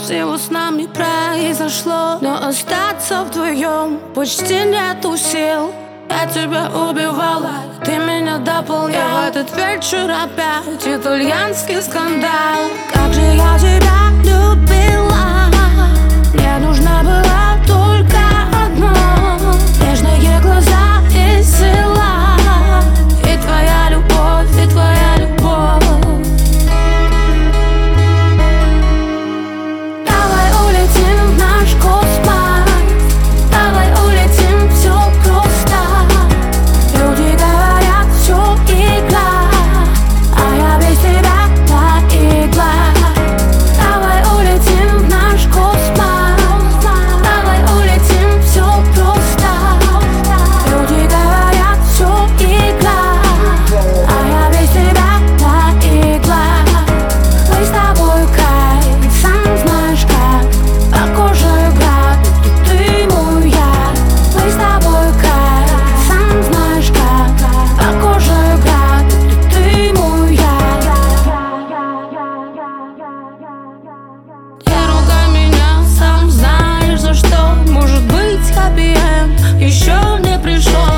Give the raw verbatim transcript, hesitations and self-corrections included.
всего с нами произошло, но остаться вдвоем почти нету сил. Я тебя убивала, ты меня дополнял. В этот вечер опять итальянский скандал. Как же я тебя любила, мне нужна была только одно: нежные глаза и сила, и твоя любовь, и твоя любовь. Давай улетим в наш космос, давай улетим, все просто. Люди говорят, все игра, а я без тебя та игла. Давай улетим в наш космос, давай улетим, все просто. Люди говорят, все игра, а я без тебя та игла. Мы с тобой кайф, сам знаешь как, по коже град, ты мой я. Мы с тобой кайф, сам знаешь как, по коже град, ты мой я. Не ругай меня, сам знаешь за что. Может быть, хэппи энд еще не пришел.